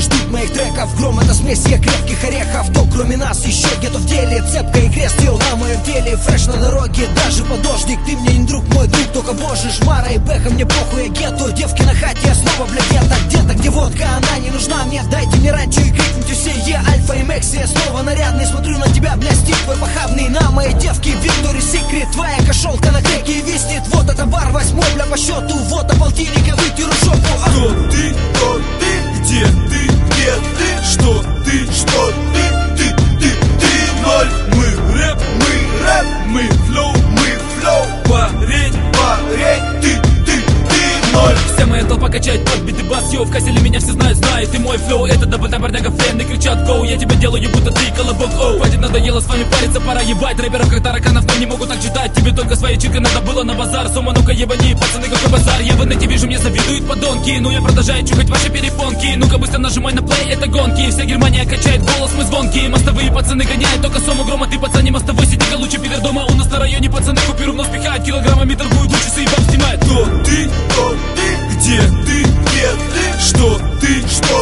ждут моих треков. Гром — это смесь я крепких орехов. То кроме нас еще где-то в деле. Цепка и крест ел на моем теле. Фреш на дороге, даже подождик. Ты мне не друг, мой друг, только боже. Шмара и Бэха, мне похуй, я гетто. Девки на хате, я снова, блядь, где-то, где водка, она не нужна мне. Дайте мне ранчо и крикните все: я Альфа и Мекси, я снова нарядный. Смотрю на тебя, бля, стиль твой похабный. На моей девки Victory Secret. Твоя кошелка на треке виснет. Вот это бар 8-й, бля, по счету. Вот а полтинника, вытеру жопу. Кто ты, где ты, что ты, ноль. Мы рэп, мы флоу, парень, ты ноль. Вся моя толпа качает под биты бас, йо, в касселе меня все знают, и мой флоу. Это дабл-тайм, барняга, френд, кричат гоу. Я тебя делаю, будто ты колобок, оу. Хватит, надоело с вами париться, пора ебать. Рэперов как тараканов, но не могут так читать. Тебе только своей читкой надо было на базар. Сома, ну-ка ебани, пацаны, какой базар. Я в инете вижу, мне завидуют подонки. Ну я продолжаю чухать ваши перепонки. Ну-ка быстро нажимай на плей, это гонки. Вся Германия качает голос, мы звонкие. Мостовые пацаны гоняют только Сому, Грома. Ты, пацан, не мостовой, сиди-ка лучше, пидор, дома. У нас на районе пацаны купюру в нос пихают. Килограммами торгуют, лучше заебав снимают. Кто ты, где ты, что ты,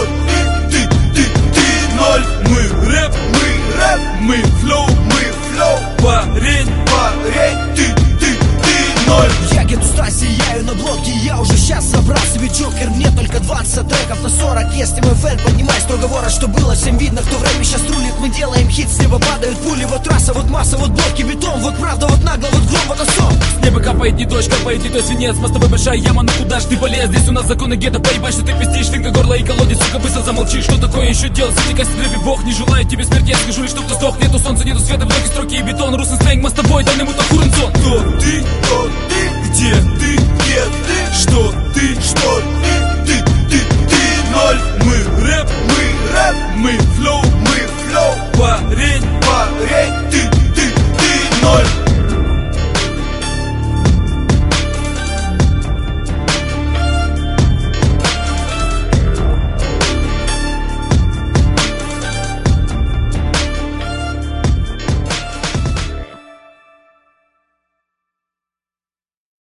ноль. Мы рэп, мы флоу, парень, ты ноль. Я где-то сияю на блоке. Я уже сейчас собрал себе джокер. Мне только 20 треков на 40. Если мой фэн, поднимай строго ворот, что было всем видно, кто время сейчас рулит. Мы делаем хит, с неба падают пули. Вот трасса, вот масса, вот блоки, бетон. Вот правда, вот нагло, вот гром, вот осом. С неба капает не дождь, капает не то свинец. Мостовой большая яма, ну куда ж ты полез? Здесь у нас законы гетто, поебать, что ты пиздишь. Финка, горло и колодец, сука, быстро замолчи. Что такое еще делать? Сиди-ка рэпе, бог не желает тебе смерти. Я скажу лишь, чтоб ты сдох. Нету солнца, нету света, в ноги строки и бетон. Русский сленг, мостовой, дай ему то хуренсон. Кто ты, где